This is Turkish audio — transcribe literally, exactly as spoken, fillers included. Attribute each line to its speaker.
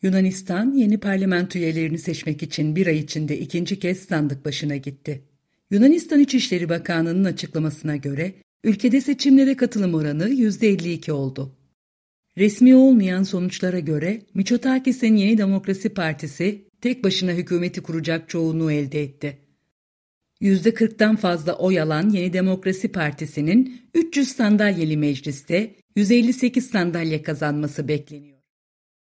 Speaker 1: Yunanistan, yeni parlamento üyelerini seçmek için bir ay içinde ikinci kez sandık başına gitti. Yunanistan İçişleri Bakanlığı'nın açıklamasına göre, ülkede seçimlere katılım oranı yüzde elli iki oldu. Resmi olmayan sonuçlara göre, Mitsotakis'in Yeni Demokrasi Partisi, tek başına hükümeti kuracak çoğunluğu elde etti. yüzde kırktan fazla oy alan Yeni Demokrasi Partisi'nin üç yüz sandalyeli mecliste yüz elli sekiz sandalye kazanması bekleniyor.